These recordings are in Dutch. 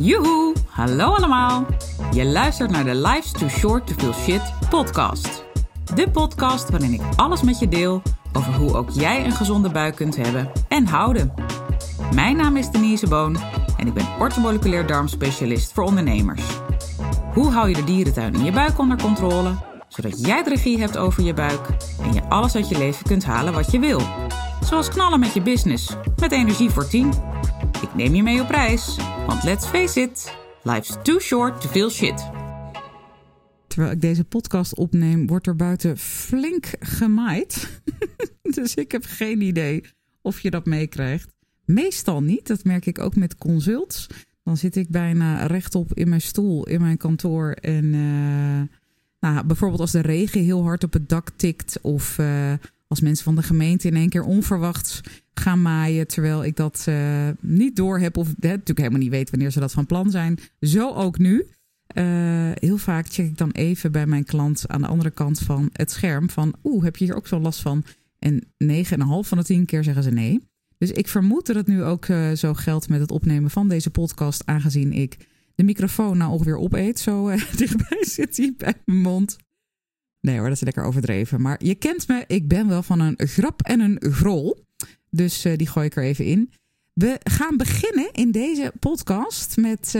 Joehoe, hallo allemaal. Je luistert naar de Life's Too Short to Feel Shit podcast. De podcast waarin ik alles met je deel over hoe ook jij een gezonde buik kunt hebben en houden. Mijn naam is Denise Boon en ik ben orthomoleculair darmspecialist voor ondernemers. Hoe hou je de dierentuin in je buik onder controle, zodat jij de regie hebt over je buik en je alles uit je leven kunt halen wat je wil. Zoals knallen met je business, met energie voor 10. Ik neem je mee op reis, want let's face it, life's too short to feel shit. Terwijl ik deze podcast opneem, wordt er buiten flink gemaaid. Dus ik heb geen idee of je dat meekrijgt. Meestal niet, dat merk ik ook met consults. Dan zit ik bijna rechtop in mijn stoel in mijn kantoor. En bijvoorbeeld als de regen heel hard op het dak tikt. Of als mensen van de gemeente in één keer onverwachts gaan maaien. Terwijl ik dat niet doorheb. Of natuurlijk helemaal niet weet wanneer ze dat van plan zijn. Zo ook nu. Heel vaak check ik dan even bij mijn klant aan de andere kant van het scherm. Van heb je hier ook zo last van? En 9,5 van de 10 keer zeggen ze nee. Dus ik vermoed dat het nu ook zo geldt met het opnemen van deze podcast. Aangezien ik de microfoon nou ongeveer opeet. Zo dichtbij zit hij bij mijn mond. Nee hoor, dat is lekker overdreven. Maar je kent me, ik ben wel van een grap en een grol. Dus die gooi ik er even in. We gaan beginnen in deze podcast met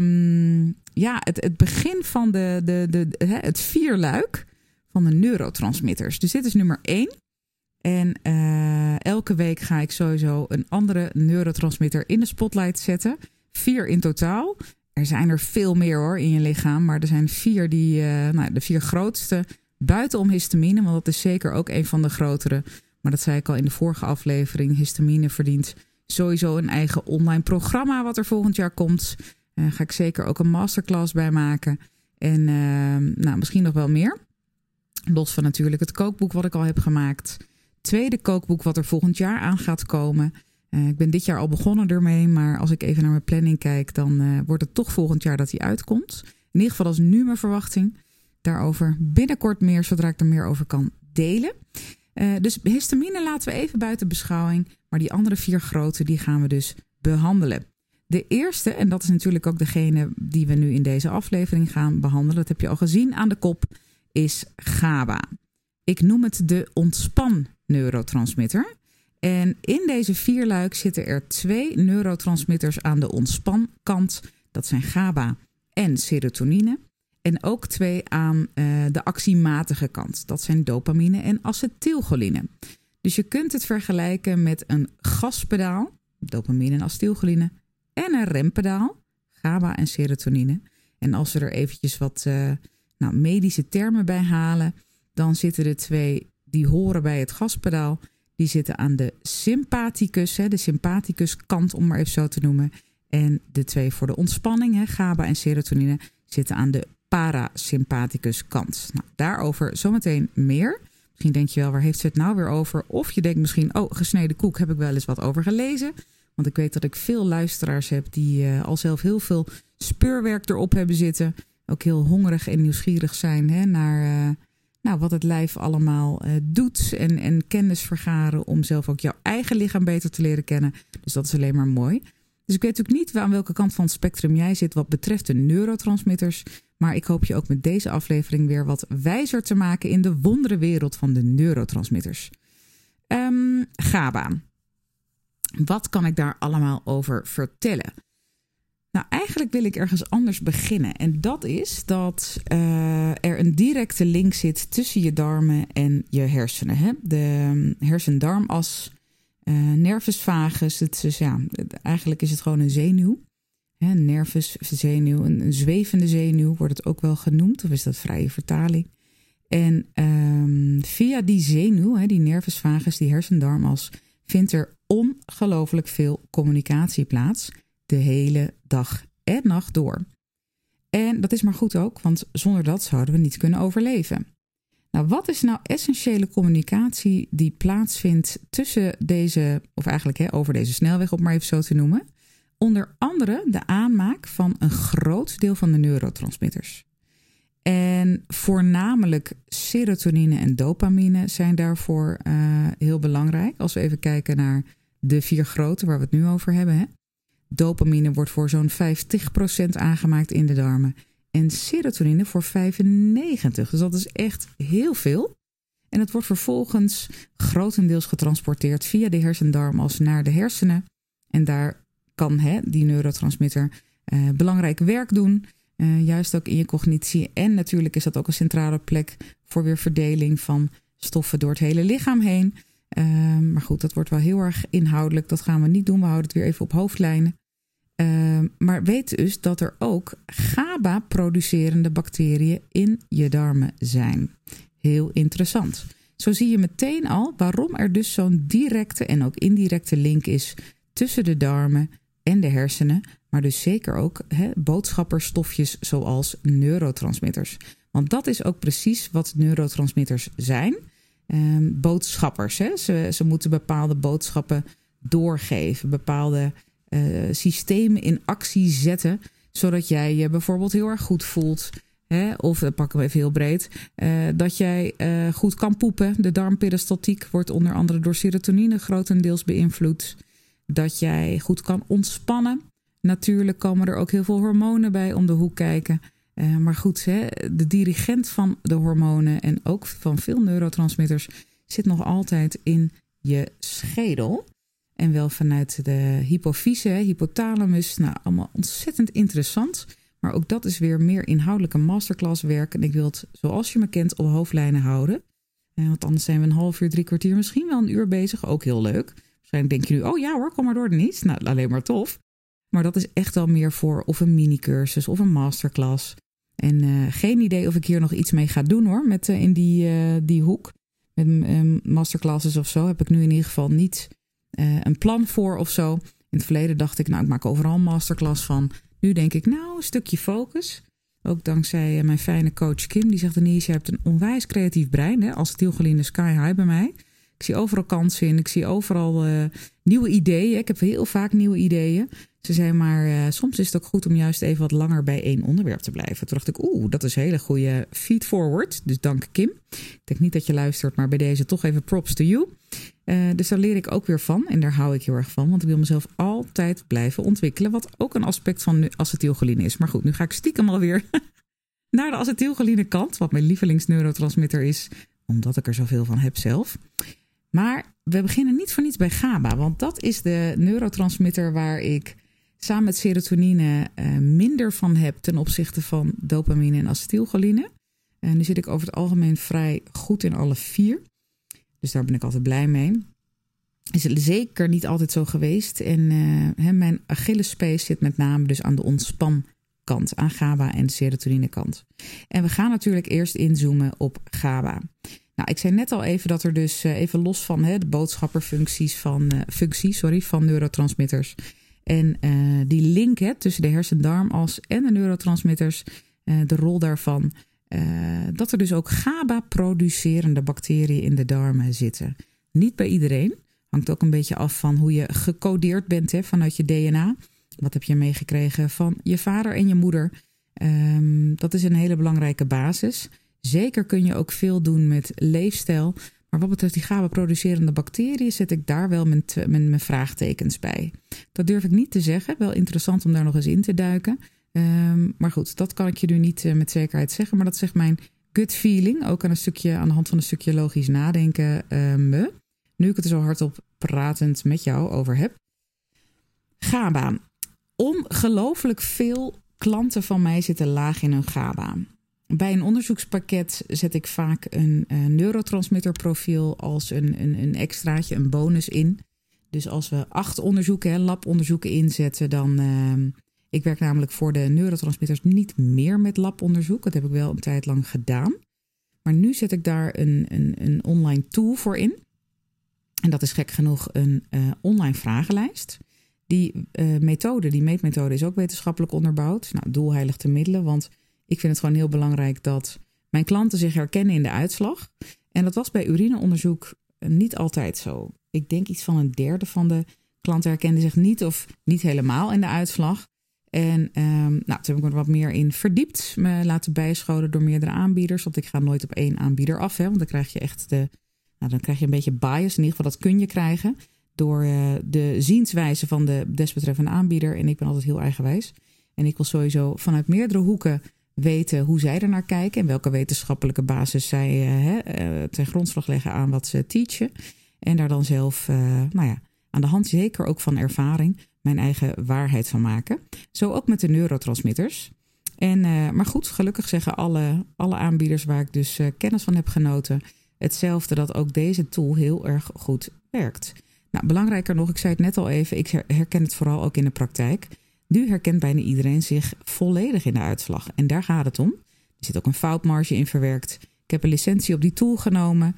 het begin van het vierluik van de neurotransmitters. Dus dit is nummer 1. En elke week ga ik sowieso een andere neurotransmitter in de spotlight zetten. 4 in totaal. Er zijn er veel meer hoor in je lichaam. Maar er zijn 4 de 4 grootste buitenom histamine. Want dat is zeker ook een van de grotere. Maar dat zei ik al in de vorige aflevering. Histamine verdient sowieso een eigen online programma wat er volgend jaar komt. Ga ik zeker ook een masterclass bij maken. En misschien nog wel meer. Los van natuurlijk het kookboek wat ik al heb gemaakt. Tweede kookboek wat er volgend jaar aan gaat komen. Ik ben dit jaar al begonnen ermee. Maar als ik even naar mijn planning kijk, dan wordt het toch volgend jaar dat hij uitkomt. In ieder geval dat is nu mijn verwachting. Daarover binnenkort meer, zodra ik er meer over kan delen. Dus histamine laten we even buiten beschouwing. Maar die andere 4 grote, die gaan we dus behandelen. De eerste, en dat is natuurlijk ook degene die we nu in deze aflevering gaan behandelen. Dat heb je al gezien aan de kop, is GABA. Ik noem het de ontspan-neurotransmitter. En in deze vierluik zitten er 2 neurotransmitters aan de ontspankant. Dat zijn GABA en serotonine. En ook 2 aan de actiematige kant. Dat zijn dopamine en acetylcholine. Dus je kunt het vergelijken met een gaspedaal, dopamine en acetylcholine, en een rempedaal, GABA en serotonine. En als we er eventjes wat medische termen bij halen, dan zitten de 2 die horen bij het gaspedaal, die zitten aan de sympathicus, de sympathicus-kant om maar even zo te noemen. En de 2 voor de ontspanning, GABA en serotonine, zitten aan de parasympathicus-kant. Nou, daarover zometeen meer. Misschien denk je wel, waar heeft ze het nou weer over? Of je denkt misschien, gesneden koek, heb ik wel eens wat over gelezen. Want ik weet dat ik veel luisteraars heb die al zelf heel veel speurwerk erop hebben zitten. Ook heel hongerig en nieuwsgierig zijn naar wat het lijf allemaal doet. En kennis vergaren om zelf ook jouw eigen lichaam beter te leren kennen. Dus dat is alleen maar mooi. Dus ik weet natuurlijk niet aan welke kant van het spectrum jij zit wat betreft de neurotransmitters. Maar ik hoop je ook met deze aflevering weer wat wijzer te maken in de wonderenwereld van de neurotransmitters. GABA. Wat kan ik daar allemaal over vertellen? Nou, eigenlijk wil ik ergens anders beginnen. En dat is dat er een directe link zit tussen je darmen en je hersenen. Hè? De hersen-darmas, nervus vagus. Eigenlijk is het gewoon een zenuw. Een nervus zenuw, een zwevende zenuw wordt het ook wel genoemd. Of is dat vrije vertaling? En via die zenuw, die nervus vagus, die hersendarmas, vindt er ongelooflijk veel communicatie plaats. De hele dag en nacht door. En dat is maar goed ook, want zonder dat zouden we niet kunnen overleven. Nou, wat is nou essentiële communicatie die plaatsvindt tussen deze, of eigenlijk over deze snelweg, om maar even zo te noemen? Onder andere de aanmaak van een groot deel van de neurotransmitters. En voornamelijk serotonine en dopamine zijn daarvoor heel belangrijk. Als we even kijken naar de 4 grote waar we het nu over hebben. Dopamine wordt voor zo'n 50% aangemaakt in de darmen. En serotonine voor 95%. Dus dat is echt heel veel. En het wordt vervolgens grotendeels getransporteerd via de hersendarmas naar de hersenen. En daar kan die neurotransmitter belangrijk werk doen. Juist ook in je cognitie. En natuurlijk is dat ook een centrale plek voor weer verdeling van stoffen door het hele lichaam heen. Maar goed, dat wordt wel heel erg inhoudelijk. Dat gaan we niet doen. We houden het weer even op hoofdlijnen. Maar weet dus dat er ook GABA-producerende bacteriën in je darmen zijn. Heel interessant. Zo zie je meteen al waarom er dus zo'n directe en ook indirecte link is tussen de darmen en de hersenen. Maar dus zeker ook boodschapperstofjes zoals neurotransmitters. Want dat is ook precies wat neurotransmitters zijn. Boodschappers. Ze moeten bepaalde boodschappen doorgeven. Bepaalde systemen in actie zetten. Zodat jij je bijvoorbeeld heel erg goed voelt. Of dat pakken we even heel breed. Dat jij goed kan poepen. De darmperistaltiek wordt onder andere door serotonine grotendeels beïnvloed. Dat jij goed kan ontspannen. Natuurlijk komen er ook heel veel hormonen bij om de hoek kijken. Maar goed, de dirigent van de hormonen en ook van veel neurotransmitters zit nog altijd in je schedel. En wel vanuit de hypofyse, hypothalamus. Nou, allemaal ontzettend interessant. Maar ook dat is weer meer inhoudelijke masterclass werk. En ik wil het, zoals je me kent, op hoofdlijnen houden. Want anders zijn we een half uur, 3 kwartier, misschien wel een uur bezig. Ook heel leuk. Waarschijnlijk denk je nu, oh ja hoor, kom maar door Denise. Nou, alleen maar tof. Maar dat is echt wel meer voor of een mini-cursus of een masterclass. En geen idee of ik hier nog iets mee ga doen hoor. Met in die hoek. Met masterclasses of zo heb ik nu in ieder geval niet een plan voor of zo. In het verleden dacht ik, nou ik maak overal een masterclass van. Nu denk ik, nou een stukje focus. Ook dankzij mijn fijne coach Kim. Die zegt, Denise, je hebt een onwijs creatief brein. Hè? Acetylcholine sky high bij mij. Ik zie overal kansen in. Ik zie overal nieuwe ideeën. Ik heb heel vaak nieuwe ideeën. Ze zei maar, soms is het ook goed om juist even wat langer bij één onderwerp te blijven. Toen dacht ik, dat is een hele goede feed forward. Dus dank Kim. Ik denk niet dat je luistert, maar bij deze toch even props to you. Dus daar leer ik ook weer van. En daar hou ik heel erg van. Want ik wil mezelf altijd blijven ontwikkelen. Wat ook een aspect van acetylcholine is. Maar goed, nu ga ik stiekem alweer naar de acetylcholine kant. Wat mijn lievelingsneurotransmitter is. Omdat ik er zoveel van heb zelf. Maar we beginnen niet voor niets bij GABA. Want dat is de neurotransmitter waar ik samen met serotonine minder van heb ten opzichte van dopamine en acetylcholine. En nu zit ik over het algemeen vrij goed in alle 4. Dus daar ben ik altijd blij mee. Is het zeker niet altijd zo geweest. En mijn Achillespees zit met name dus aan de ontspankant. Aan GABA en de serotonine kant. En we gaan natuurlijk eerst inzoomen op GABA. Nou, ik zei net al even dat er dus even los van de boodschapperfuncties van neurotransmitters. En die link tussen de hersendarmas en de neurotransmitters. De rol daarvan. Dat er dus ook GABA-producerende bacteriën in de darmen zitten. Niet bij iedereen. Hangt ook een beetje af van hoe je gecodeerd bent vanuit je DNA. Wat heb je meegekregen van je vader en je moeder? Dat is een hele belangrijke basis. Zeker kun je ook veel doen met leefstijl. Maar wat betreft die GABA-producerende bacteriën zet ik daar wel mijn vraagtekens bij. Dat durf ik niet te zeggen. Wel interessant om daar nog eens in te duiken. Maar goed, dat kan ik je nu niet met zekerheid zeggen. Maar dat zegt mijn gut feeling. Ook aan de hand van een stukje logisch nadenken. Nu ik het er zo hardop pratend met jou over heb. GABA. Ongelooflijk veel klanten van mij zitten laag in hun GABA. Bij een onderzoekspakket zet ik vaak een neurotransmitterprofiel als een extraatje, een bonus in. Dus als we 8 onderzoeken, labonderzoeken inzetten, dan... ik werk namelijk voor de neurotransmitters niet meer met labonderzoek. Dat heb ik wel een tijd lang gedaan. Maar nu zet ik daar een online tool voor in. En dat is gek genoeg een online vragenlijst. Die meetmethode is ook wetenschappelijk onderbouwd. Nou, doel heiligt de middelen, want ik vind het gewoon heel belangrijk dat mijn klanten zich herkennen in de uitslag. En dat was bij urineonderzoek niet altijd zo. Ik denk iets van 1/3 van de klanten herkende zich niet of niet helemaal in de uitslag. En toen heb ik me er wat meer in verdiept. Me laten bijscholen door meerdere aanbieders. Want ik ga nooit op 1 aanbieder af. Want dan krijg je echt dan krijg je een beetje bias. In ieder geval, dat kun je krijgen. door de zienswijze van de desbetreffende aanbieder. En ik ben altijd heel eigenwijs. En ik wil sowieso vanuit meerdere hoeken weten hoe zij ernaar kijken en welke wetenschappelijke basis zij ten grondslag leggen aan wat ze teachen. En daar dan zelf aan de hand, zeker ook van ervaring, mijn eigen waarheid van maken. Zo ook met de neurotransmitters. Maar goed, gelukkig zeggen alle aanbieders waar ik dus kennis van heb genoten hetzelfde, dat ook deze tool heel erg goed werkt. Nou, belangrijker nog, ik zei het net al even, ik herken het vooral ook in de praktijk. Nu herkent bijna iedereen zich volledig in de uitslag. En daar gaat het om. Er zit ook een foutmarge in verwerkt. Ik heb een licentie op die tool genomen.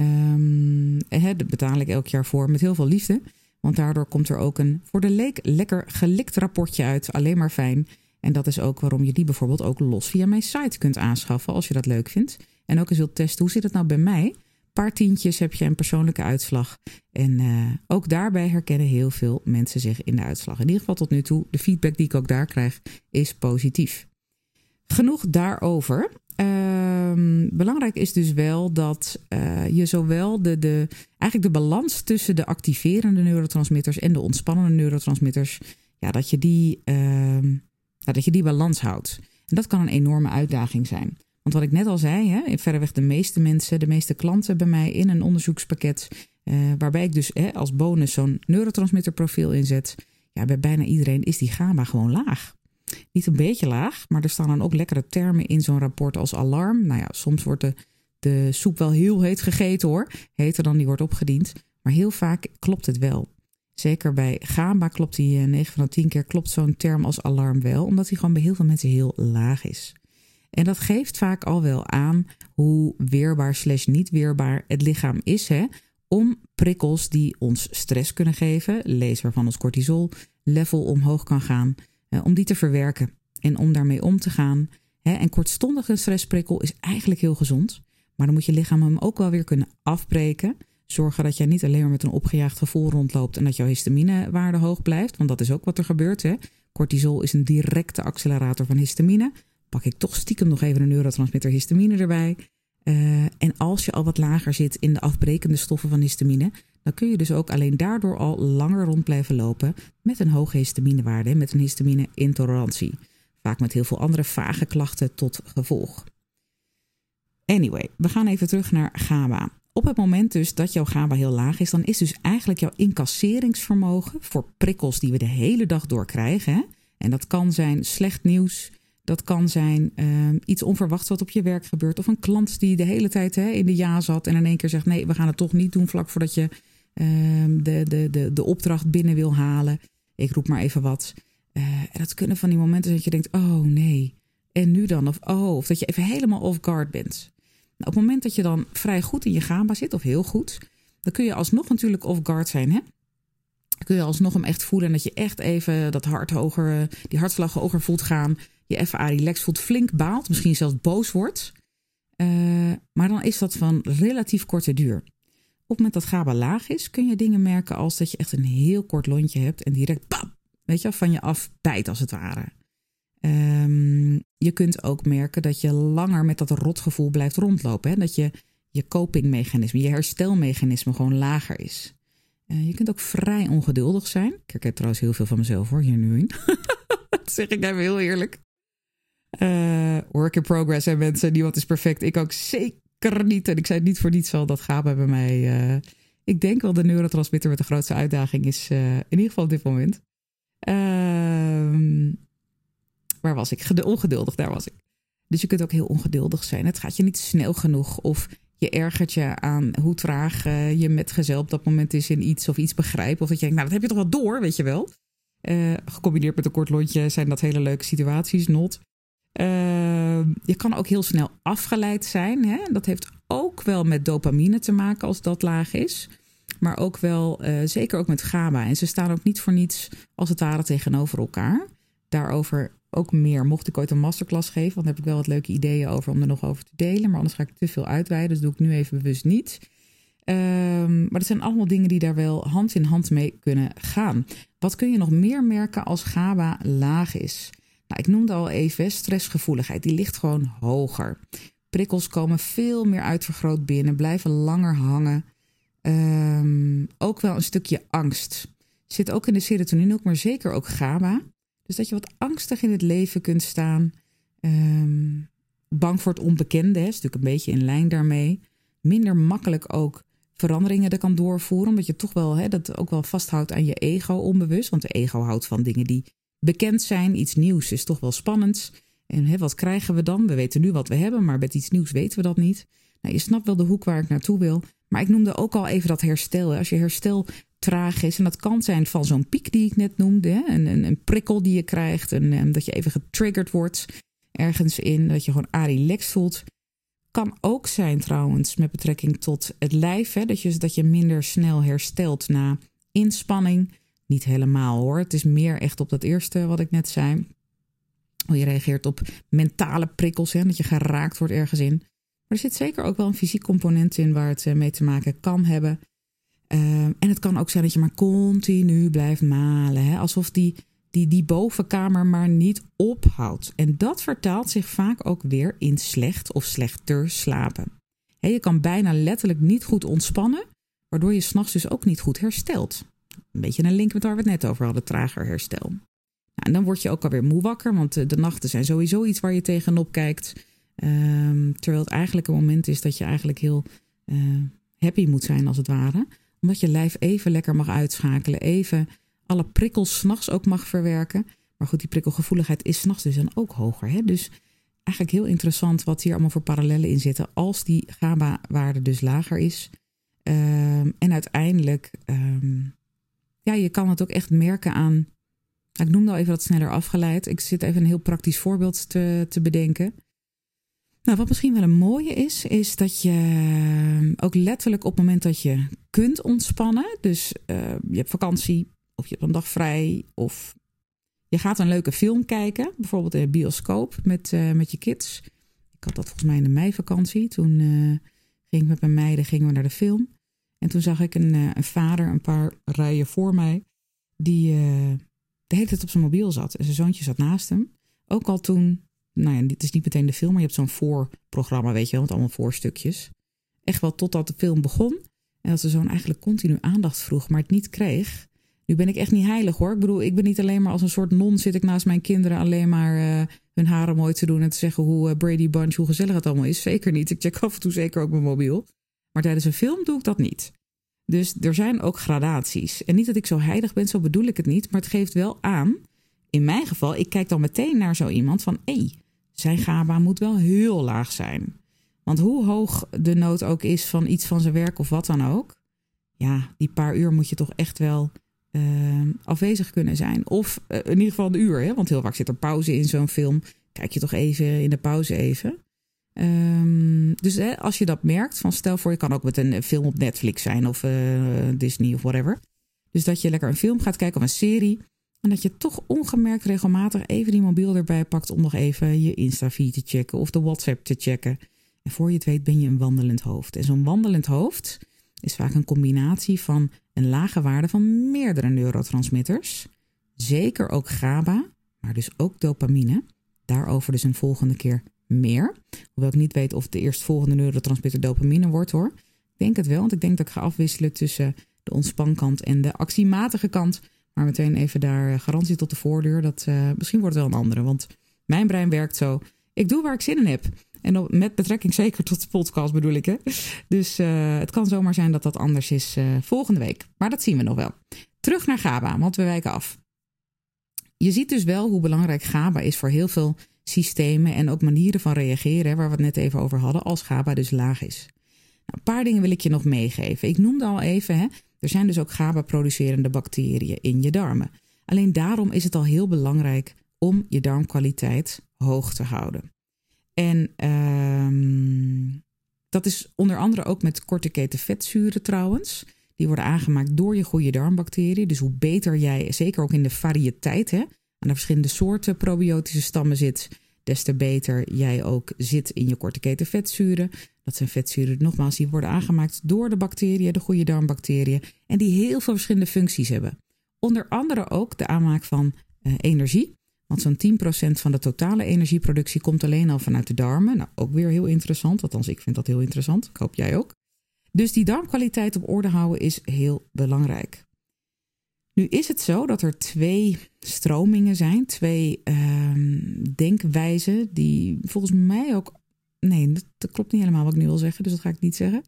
Daar betaal ik elk jaar voor met heel veel liefde. Want daardoor komt er ook een voor de leek lekker gelikt rapportje uit. Alleen maar fijn. En dat is ook waarom je die bijvoorbeeld ook los via mijn site kunt aanschaffen als je dat leuk vindt. En ook eens wilt testen, hoe zit het nou bij mij? Een paar tientjes heb je een persoonlijke uitslag. En ook daarbij herkennen heel veel mensen zich in de uitslag. In ieder geval tot nu toe, de feedback die ik ook daar krijg, is positief. Genoeg daarover. Belangrijk is dus wel dat je zowel eigenlijk de balans tussen de activerende neurotransmitters en de ontspannende neurotransmitters, dat je die balans houdt. En dat kan een enorme uitdaging zijn. Want wat ik net al zei, verreweg de meeste klanten bij mij in een onderzoekspakket, waarbij ik dus als bonus zo'n neurotransmitterprofiel inzet, bij bijna iedereen is die GABA gewoon laag. Niet een beetje laag, maar er staan dan ook lekkere termen in zo'n rapport als alarm. Nou ja, soms wordt de soep wel heel heet gegeten hoor, heter dan die wordt opgediend. Maar heel vaak klopt het wel. Zeker bij GABA klopt die 9 van de 10 keer klopt zo'n term als alarm wel, omdat die gewoon bij heel veel mensen heel laag is. En dat geeft vaak al wel aan hoe weerbaar / niet weerbaar het lichaam is om prikkels die ons stress kunnen geven, lees waarvan ons cortisol-level omhoog kan gaan, om die te verwerken en om daarmee om te gaan. En kortstondige stressprikkel is eigenlijk heel gezond, maar dan moet je lichaam hem ook wel weer kunnen afbreken. Zorgen dat jij niet alleen maar met een opgejaagd gevoel rondloopt en dat jouw histaminewaarde hoog blijft, want dat is ook wat er gebeurt. Cortisol is een directe accelerator van histamine. Pak ik toch stiekem nog even een neurotransmitter histamine erbij. En als je al wat lager zit in de afbrekende stoffen van histamine, dan kun je dus ook alleen daardoor al langer rond blijven lopen met een hoge histaminewaarde, met een histamine-intolerantie. Vaak met heel veel andere vage klachten tot gevolg. Anyway, we gaan even terug naar GABA. Op het moment dus dat jouw GABA heel laag is, dan is dus eigenlijk jouw incasseringsvermogen voor prikkels die we de hele dag door krijgen. En dat kan zijn slecht nieuws. Dat kan zijn iets onverwachts wat op je werk gebeurt. Of een klant die de hele tijd in de ja zat en in één keer zegt nee, we gaan het toch niet doen vlak voordat je de opdracht binnen wil halen. Ik roep maar even wat. En dat kunnen van die momenten dat je denkt, oh nee, en nu dan? Of dat je even helemaal off guard bent. Nou, op het moment dat je dan vrij goed in je GABA zit, of heel goed, dan kun je alsnog natuurlijk off guard zijn. Dan kun je alsnog hem echt voelen en dat je echt even dat hart hoger, die hartslag hoger voelt gaan. Je even relaxed voelt, flink baalt, misschien zelfs boos wordt. Maar dan is dat van relatief korte duur. Op het moment dat GABA laag is, kun je dingen merken als dat je echt een heel kort lontje hebt en direct bam, van je af bijt als het ware. Je kunt ook merken dat je langer met dat rotgevoel blijft rondlopen. Dat je copingmechanisme, je herstelmechanisme gewoon lager is. Je kunt ook vrij ongeduldig zijn. Ik herken trouwens heel veel van mezelf hoor, hier nu in. Dat zeg ik even heel eerlijk. Work in progress en mensen, niemand is perfect. Ik ook zeker niet. En ik zei niet voor niets al, dat GABA bij mij. Ik denk wel de neurotransmitter met de grootste uitdaging is in ieder geval op dit moment. Waar was ik? Ongeduldig, daar was ik. Dus je kunt ook heel ongeduldig zijn. Het gaat je niet snel genoeg of je ergert je aan hoe traag je metgezel op dat moment is in iets of iets begrijpen. Of dat je denkt, nou dat heb je toch wel door, weet je wel. Gecombineerd met een kort lontje zijn dat hele leuke situaties, not. Je kan ook heel snel afgeleid zijn. Dat heeft ook wel met dopamine te maken als dat laag is. Maar ook wel, zeker ook met GABA. En ze staan ook niet voor niets als het ware tegenover elkaar. Daarover ook meer. Mocht ik ooit een masterclass geven, want daar heb ik wel wat leuke ideeën over om er nog over te delen. Maar anders ga ik te veel uitweiden, dus doe ik nu even bewust niet. Maar het zijn allemaal dingen die daar wel hand in hand mee kunnen gaan. Wat kun je nog meer merken als GABA laag is? Nou, ik noemde al even stressgevoeligheid. Die ligt gewoon hoger. Prikkels komen veel meer uitvergroot binnen, blijven langer hangen. Ook wel een stukje angst. Zit ook in de serotonine ook, maar zeker ook GABA. Dus dat je wat angstig in het leven kunt staan. Bang voor het onbekende, is natuurlijk een beetje in lijn daarmee. Minder makkelijk ook veranderingen er kan doorvoeren. Omdat je toch wel dat ook wel vasthoudt aan je ego onbewust. Want de ego houdt van dingen die bekend zijn. Iets nieuws is toch wel spannend. En wat krijgen we dan? We weten nu wat we hebben, maar met iets nieuws weten we dat niet. Nou, je snapt wel de hoek waar ik naartoe wil. Maar ik noemde ook al even dat herstel. Als je herstel traag is, en dat kan zijn van zo'n piek die ik net noemde. Een prikkel die je krijgt. En dat je even getriggerd wordt ergens in. Dat je gewoon relaxed voelt. Kan ook zijn trouwens met betrekking tot het lijf. Dat je minder snel herstelt na inspanning. Niet helemaal hoor. Het is meer echt op dat eerste wat ik net zei. Je reageert op mentale prikkels. Dat je geraakt wordt ergens in. Maar er zit zeker ook wel een fysiek component in waar het mee te maken kan hebben. En het kan ook zijn dat je maar continu blijft malen. Alsof die bovenkamer maar niet ophoudt. En dat vertaalt zich vaak ook weer in slecht of slechter slapen. Je kan bijna letterlijk niet goed ontspannen. Waardoor je 's nachts dus ook niet goed herstelt. Een beetje een link met waar we het net over hadden. Trager herstel. Nou, en dan word je ook alweer moe wakker. Want de nachten zijn sowieso iets waar je tegenop kijkt. Terwijl het eigenlijk een moment is dat je eigenlijk heel happy moet zijn als het ware. Omdat je lijf even lekker mag uitschakelen. Even alle prikkels 's nachts ook mag verwerken. Maar goed, die prikkelgevoeligheid is 's nachts dus dan ook hoger. Dus eigenlijk heel interessant wat hier allemaal voor parallellen in zitten. Als die GABA-waarde dus lager is. En uiteindelijk, je kan het ook echt merken aan. Ik noemde al even dat sneller afgeleid. Ik zit even een heel praktisch voorbeeld te bedenken. Nou, wat misschien wel een mooie is dat je ook letterlijk op het moment dat je kunt ontspannen. Dus je hebt vakantie of je hebt een dag vrij of je gaat een leuke film kijken. Bijvoorbeeld in de bioscoop met je kids. Ik had dat volgens mij in de meivakantie. Toen ging ik met mijn meiden naar de film. En toen zag ik een vader een paar rijen voor mij die de hele tijd op zijn mobiel zat. En zijn zoontje zat naast hem. Ook al toen, dit is niet meteen de film, maar je hebt zo'n voorprogramma, weet je wel, met allemaal voorstukjes. Echt wel totdat de film begon. En dat de zoon eigenlijk continu aandacht vroeg, maar het niet kreeg. Nu ben ik echt niet heilig hoor. Ik bedoel, ik ben niet alleen maar als een soort non zit ik naast mijn kinderen alleen maar hun haren mooi te doen en te zeggen hoe Brady Bunch, hoe gezellig het allemaal is. Zeker niet. Ik check af en toe zeker ook mijn mobiel. Maar tijdens een film doe ik dat niet. Dus er zijn ook gradaties. En niet dat ik zo heilig ben, zo bedoel ik het niet. Maar het geeft wel aan, in mijn geval, ik kijk dan meteen naar zo iemand van zijn GABA moet wel heel laag zijn. Want hoe hoog de nood ook is van iets van zijn werk of wat dan ook. Ja, die paar uur moet je toch echt wel afwezig kunnen zijn. Of in ieder geval een uur. Want heel vaak zit er pauze in zo'n film. Kijk je toch even in de pauze even. Dus als je dat merkt, van stel voor je kan ook met een film op Netflix zijn of Disney of whatever. Dus dat je lekker een film gaat kijken of een serie. En dat je toch ongemerkt regelmatig even die mobiel erbij pakt om nog even je Insta-feed te checken of de WhatsApp te checken. En voor je het weet ben je een wandelend hoofd. En zo'n wandelend hoofd is vaak een combinatie van een lage waarde van meerdere neurotransmitters. Zeker ook GABA, maar dus ook dopamine. Daarover dus een volgende keer meer. Hoewel ik niet weet of de eerstvolgende neurotransmitter dopamine wordt hoor. Ik denk het wel, want ik denk dat ik ga afwisselen tussen de ontspankant en de actiematige kant. Maar meteen even daar garantie tot de voordeur. Dat misschien wordt het wel een andere, want mijn brein werkt zo. Ik doe waar ik zin in heb. En met betrekking zeker tot de podcast bedoel ik. Hè? Dus het kan zomaar zijn dat dat anders is volgende week. Maar dat zien we nog wel. Terug naar GABA, want we wijken af. Je ziet dus wel hoe belangrijk GABA is voor heel veel systemen en ook manieren van reageren, waar we het net even over hadden, als GABA dus laag is. Nou, een paar dingen wil ik je nog meegeven. Ik noemde al even, er zijn dus ook GABA-producerende bacteriën in je darmen. Alleen daarom is het al heel belangrijk om je darmkwaliteit hoog te houden. En dat is onder andere ook met korte keten vetzuren trouwens. Die worden aangemaakt door je goede darmbacteriën. Dus hoe beter jij, zeker ook in de variëteit, aan de verschillende soorten probiotische stammen zit, des te beter jij ook zit in je korte keten vetzuren. Dat zijn vetzuren, nogmaals, die worden aangemaakt door de bacteriën, de goede darmbacteriën. En die heel veel verschillende functies hebben. Onder andere ook de aanmaak van energie. Want zo'n 10% van de totale energieproductie komt alleen al vanuit de darmen. Nou, ook weer heel interessant. Althans, ik vind dat heel interessant. Ik hoop jij ook. Dus die darmkwaliteit op orde houden is heel belangrijk. Nu is het zo dat er 2 stromingen zijn, 2 denkwijzen die volgens mij ook... Nee, dat klopt niet helemaal wat ik nu wil zeggen, dus dat ga ik niet zeggen.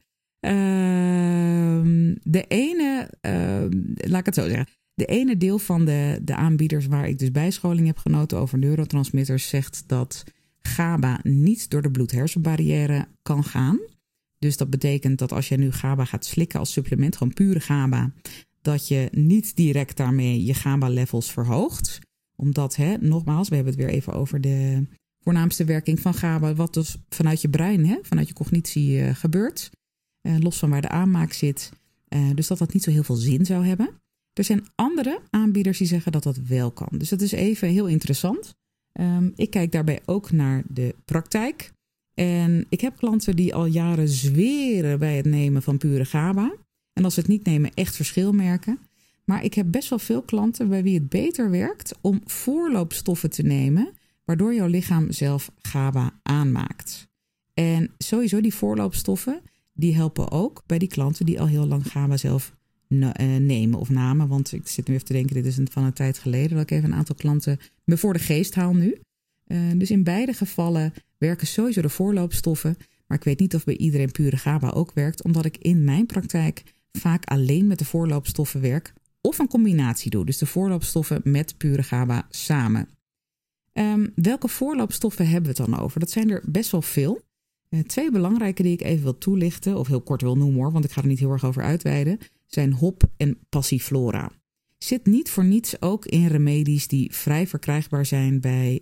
De ene, laat ik het zo zeggen. De ene deel van de aanbieders waar ik dus bijscholing heb genoten over neurotransmitters zegt dat GABA niet door de bloed-hersenbarrière kan gaan. Dus dat betekent dat als je nu GABA gaat slikken als supplement, gewoon pure GABA, dat je niet direct daarmee je GABA-levels verhoogt. Omdat, nogmaals, we hebben het weer even over de voornaamste werking van GABA, wat dus vanuit je brein, vanuit je cognitie gebeurt. Los van waar de aanmaak zit. Dus dat niet zo heel veel zin zou hebben. Er zijn andere aanbieders die zeggen dat dat wel kan. Dus dat is even heel interessant. Ik kijk daarbij ook naar de praktijk. En ik heb klanten die al jaren zweren bij het nemen van pure GABA. En als ze het niet nemen, echt verschil merken. Maar ik heb best wel veel klanten bij wie het beter werkt om voorloopstoffen te nemen, waardoor jouw lichaam zelf GABA aanmaakt. En sowieso die voorloopstoffen, die helpen ook bij die klanten die al heel lang GABA zelf nemen of namen. Want ik zit nu even te denken, dit is van een tijd geleden dat ik even een aantal klanten me voor de geest haal nu. Dus in beide gevallen werken sowieso de voorloopstoffen. Maar ik weet niet of bij iedereen pure GABA ook werkt, omdat ik in mijn praktijk vaak alleen met de voorloopstoffen werk of een combinatie doe. Dus de voorloopstoffen met pure GABA samen. Welke voorloopstoffen hebben we het dan over? Dat zijn er best wel veel. 2 belangrijke die ik even wil toelichten, of heel kort wil noemen hoor, want ik ga er niet heel erg over uitweiden, zijn hop en passiflora. Zit niet voor niets ook in remedies die vrij verkrijgbaar zijn bij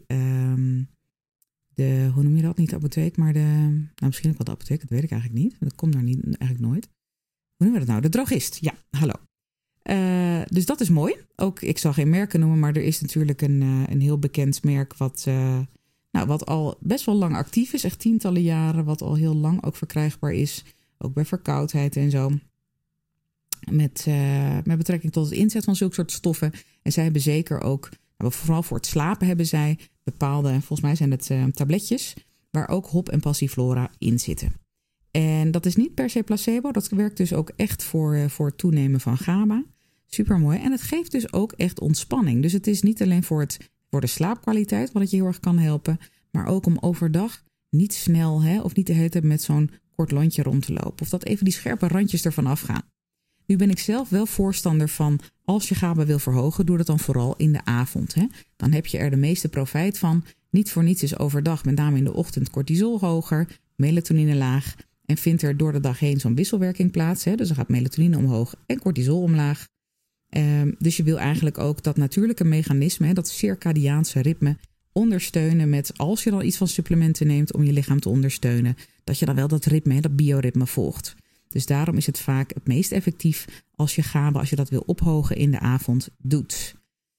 hoe noem je dat? Niet de apotheek, maar misschien ook wel de apotheek, dat weet ik eigenlijk niet. Dat komt daar niet, eigenlijk nooit. Hoe noemen we dat nou? De drogist. Ja, hallo. Dus dat is mooi. Ook, ik zal geen merken noemen, maar er is natuurlijk een heel bekend merk wat al best wel lang actief is, echt tientallen jaren, wat al heel lang ook verkrijgbaar is, ook bij verkoudheid en zo. Met betrekking tot het inzet van zulke soort stoffen. En zij hebben zeker ook, vooral voor het slapen hebben zij bepaalde, volgens mij zijn het tabletjes, waar ook hop en passiflora in zitten. En dat is niet per se placebo, dat werkt dus ook echt voor het toenemen van GABA. Supermooi. En het geeft dus ook echt ontspanning. Dus het is niet alleen voor de slaapkwaliteit, wat het je heel erg kan helpen, maar ook om overdag niet snel of niet de hele tijd met zo'n kort lontje rond te lopen. Of dat even die scherpe randjes ervan afgaan. Nu ben ik zelf wel voorstander van, als je GABA wil verhogen, doe dat dan vooral in de avond. Dan heb je er de meeste profijt van. Niet voor niets is overdag, met name in de ochtend, cortisol hoger, melatonine laag. En vindt er door de dag heen zo'n wisselwerking plaats. Dus dan gaat melatonine omhoog en cortisol omlaag. Dus je wil eigenlijk ook dat natuurlijke mechanisme, dat circadiaanse ritme, ondersteunen met, als je dan iets van supplementen neemt om je lichaam te ondersteunen, dat je dan wel dat ritme, dat bioritme volgt. Dus daarom is het vaak het meest effectief als je GABA, als je dat wil ophogen in de avond, doet.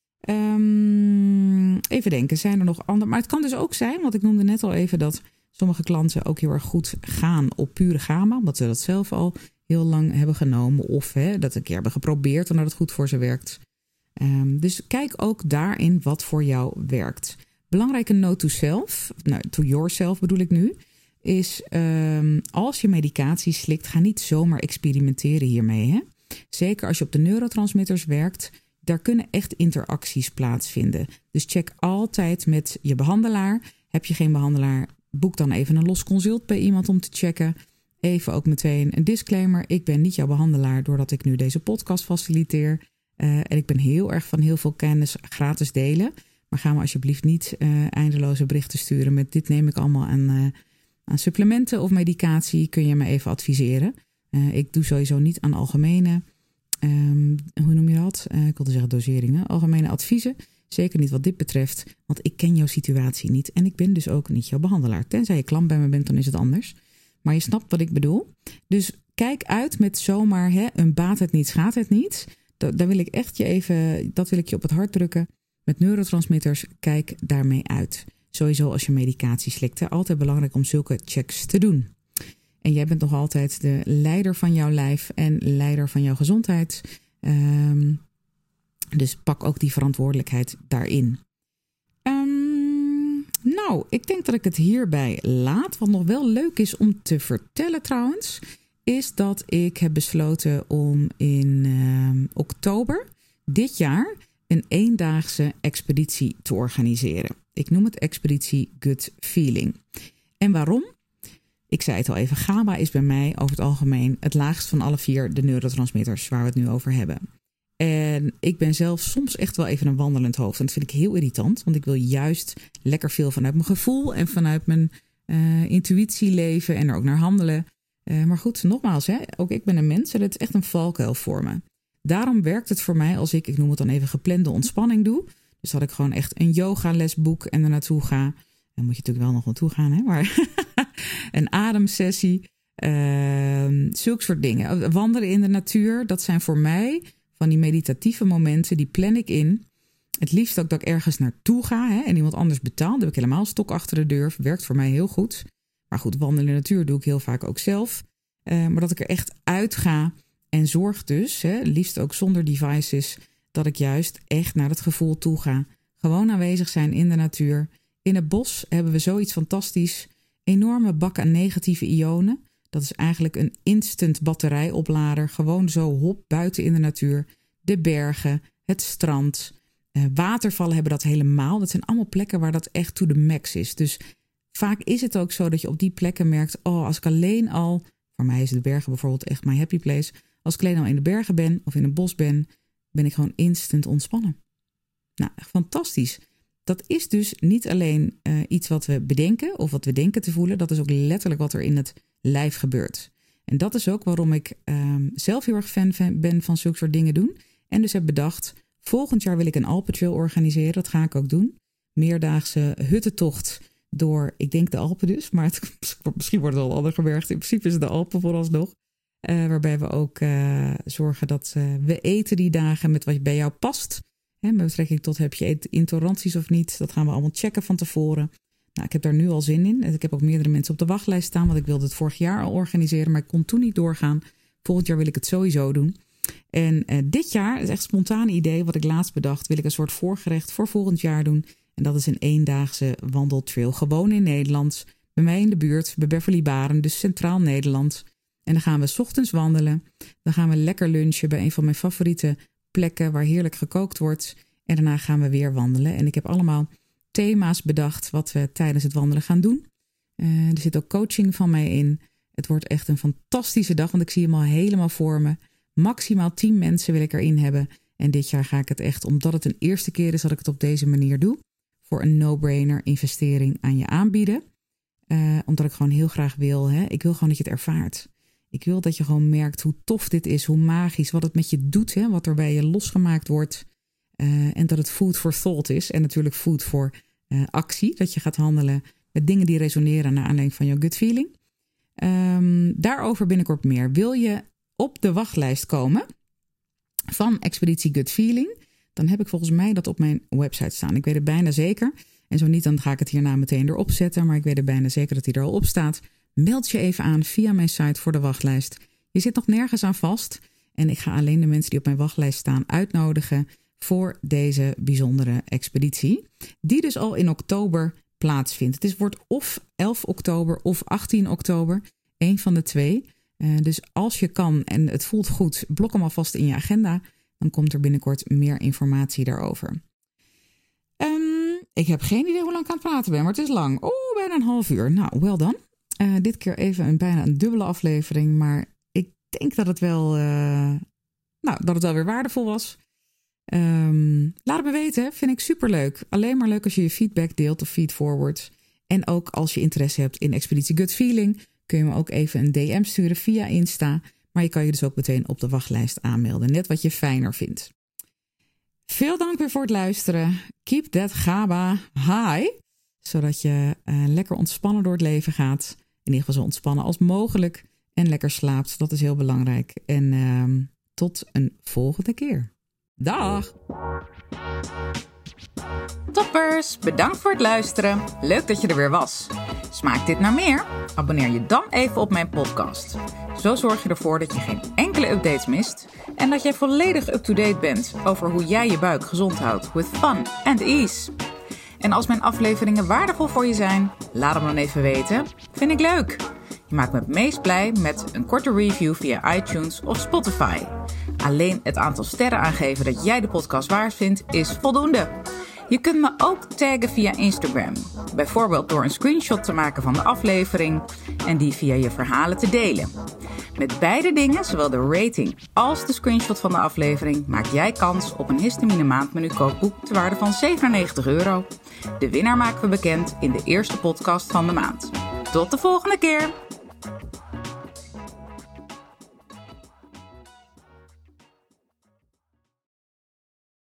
Even denken, zijn er nog andere? Maar het kan dus ook zijn, want ik noemde net al even dat sommige klanten ook heel erg goed gaan op pure GABA, omdat ze dat zelf al heel lang hebben genomen of dat een keer hebben geprobeerd en dat het goed voor ze werkt. Dus kijk ook daarin wat voor jou werkt. Belangrijke note to self, to yourself bedoel ik nu, is als je medicatie slikt, ga niet zomaar experimenteren hiermee. Zeker als je op de neurotransmitters werkt, daar kunnen echt interacties plaatsvinden. Dus check altijd met je behandelaar. Heb je geen behandelaar, boek dan even een los consult bij iemand om te checken. Even ook meteen een disclaimer. Ik ben niet jouw behandelaar doordat ik nu deze podcast faciliteer. En ik ben heel erg van heel veel kennis gratis delen. Maar ga me alsjeblieft niet eindeloze berichten sturen met dit neem ik allemaal aan supplementen of medicatie. Kun je me even adviseren. Ik doe sowieso niet aan algemene, hoe noem je dat? Ik wilde zeggen doseringen. Algemene adviezen. Zeker niet wat dit betreft. Want ik ken jouw situatie niet. En ik ben dus ook niet jouw behandelaar. Tenzij je klant bij me bent, dan is het anders. Maar je snapt wat ik bedoel. Dus kijk uit met zomaar een baat het niet, schaadt het niet. Daar wil ik echt dat wil ik je op het hart drukken. Met neurotransmitters, kijk daarmee uit. Sowieso als je medicatie slikt. Altijd belangrijk om zulke checks te doen. En jij bent nog altijd de leider van jouw lijf en leider van jouw gezondheid. Dus pak ook die verantwoordelijkheid daarin. Nou, ik denk dat ik het hierbij laat. Wat nog wel leuk is om te vertellen trouwens, is dat ik heb besloten om in oktober dit jaar een eendaagse expeditie te organiseren. Ik noem het expeditie Gut Feeling. En waarom? Ik zei het al even, GABA is bij mij over het algemeen het laagst van alle 4 de neurotransmitters waar we het nu over hebben. En ik ben zelf soms echt wel even een wandelend hoofd. En dat vind ik heel irritant, want ik wil juist lekker veel vanuit mijn gevoel en vanuit mijn intuïtie leven en er ook naar handelen. Maar goed, nogmaals, ook ik ben een mens en het is echt een valkuil voor me. Daarom werkt het voor mij als ik noem het dan even geplande ontspanning doe. Dus dat ik gewoon echt een yogales boek en er naartoe ga. Dan moet je natuurlijk wel nog naartoe gaan, hè? Maar een ademsessie. Zulke soort dingen. Wandelen in de natuur, dat zijn voor mij van die meditatieve momenten, die plan ik in. Het liefst ook dat ik ergens naartoe ga en iemand anders betaal. Dan heb ik helemaal stok achter de deur. Werkt voor mij heel goed. Maar goed, wandelen in de natuur doe ik heel vaak ook zelf. Maar dat ik er echt uit ga en zorg dus, liefst ook zonder devices, dat ik juist echt naar het gevoel toe ga. Gewoon aanwezig zijn in de natuur. In het bos hebben we zoiets fantastisch. Enorme bak aan negatieve ionen. Dat is eigenlijk een instant batterijoplader. Gewoon zo hop buiten in de natuur. De bergen, het strand, watervallen hebben dat helemaal. Dat zijn allemaal plekken waar dat echt to the max is. Dus vaak is het ook zo dat je op die plekken merkt, als ik alleen al, voor mij is de bergen bijvoorbeeld echt my happy place. Als ik alleen al in de bergen ben of in een bos ben ik gewoon instant ontspannen. Nou, fantastisch. Dat is dus niet alleen iets wat we bedenken of wat we denken te voelen. Dat is ook letterlijk wat er in het lijf gebeurt. En dat is ook waarom ik zelf heel erg fan ben van zulke soort dingen doen. En dus heb bedacht, volgend jaar wil ik een Alpentrail organiseren. Dat ga ik ook doen. Meerdaagse huttentocht door, ik denk de Alpen dus. Maar misschien wordt het al andere gebergte. In principe is het de Alpen vooralsnog. Waarbij we ook zorgen dat we eten die dagen met wat bij jou past. Met betrekking tot heb je intoleranties of niet. Dat gaan we allemaal checken van tevoren. Nou, ik heb daar nu al zin in. Ik heb ook meerdere mensen op de wachtlijst staan. Want ik wilde het vorig jaar al organiseren. Maar ik kon toen niet doorgaan. Volgend jaar wil ik het sowieso doen. En dit jaar, het is echt een spontaan idee wat ik laatst bedacht. Wil ik een soort voorgerecht voor volgend jaar doen. En dat is een eendaagse wandeltrail. Gewoon in Nederland. Bij mij in de buurt. Bij Beverly Baren. Dus centraal Nederland. En dan gaan we 's ochtends wandelen. Dan gaan we lekker lunchen bij een van mijn favoriete plekken waar heerlijk gekookt wordt. En daarna gaan we weer wandelen. En ik heb allemaal thema's bedacht wat we tijdens het wandelen gaan doen. Er zit ook coaching van mij in. Het wordt echt een fantastische dag, want ik zie hem al helemaal voor me. Maximaal 10 mensen wil ik erin hebben. En dit jaar ga ik het echt, omdat het een eerste keer is dat ik het op deze manier doe, voor een no-brainer investering aan je aanbieden. Omdat ik gewoon heel graag wil. Ik wil gewoon dat je het ervaart. Ik wil dat je gewoon merkt hoe tof dit is, hoe magisch, wat het met je doet, wat er bij je losgemaakt wordt. En dat het food for thought is. En natuurlijk food voor actie, dat je gaat handelen met dingen die resoneren naar aanleiding van jouw gut feeling. Daarover binnenkort meer. Wil je op de wachtlijst komen van Expeditie Gut Feeling? Dan heb ik volgens mij dat op mijn website staan. Ik weet het bijna zeker. En zo niet, dan ga ik het hierna meteen erop zetten. Maar ik weet het bijna zeker dat hij er al op staat. Meld je even aan via mijn site voor de wachtlijst. Je zit nog nergens aan vast. En ik ga alleen de mensen die op mijn wachtlijst staan uitnodigen voor deze bijzondere expeditie. Die dus al in oktober plaatsvindt. Het wordt of 11 oktober of 18 oktober. Eén van de twee. Dus als je kan en het voelt goed, blok hem alvast in je agenda. Dan komt er binnenkort meer informatie daarover. Ik heb geen idee hoe lang ik aan het praten ben, maar het is lang. Bijna een half uur. Nou, well done. Dit keer even bijna een dubbele aflevering. Maar ik denk dat het wel, dat het wel weer waardevol was. Laat het me weten. Vind ik superleuk. Alleen maar leuk als je je feedback deelt of feedforward. En ook als je interesse hebt in Expeditie Gut Feeling, kun je me ook even een DM sturen via Insta. Maar je kan je dus ook meteen op de wachtlijst aanmelden. Net wat je fijner vindt. Veel dank weer voor het luisteren. Keep that GABA high. Zodat je lekker ontspannen door het leven gaat. In ieder geval zo ontspannen als mogelijk. En lekker slaapt. Dat is heel belangrijk. En tot een volgende keer. Dag! Toppers, bedankt voor het luisteren. Leuk dat je er weer was. Smaakt dit naar meer? Abonneer je dan even op mijn podcast. Zo zorg je ervoor dat je geen enkele updates mist en dat jij volledig up-to-date bent over hoe jij je buik gezond houdt with fun and ease. En als mijn afleveringen waardevol voor je zijn, laat hem dan even weten. Vind ik leuk. Je maakt me het meest blij met een korte review via iTunes of Spotify. Alleen het aantal sterren aangeven dat jij de podcast waard vindt is voldoende. Je kunt me ook taggen via Instagram. Bijvoorbeeld door een screenshot te maken van de aflevering en die via je verhalen te delen. Met beide dingen, zowel de rating als de screenshot van de aflevering, maak jij kans op een Histamine Maandmenu kookboek ter waarde van €97. De winnaar maken we bekend in de eerste podcast van de maand. Tot de volgende keer!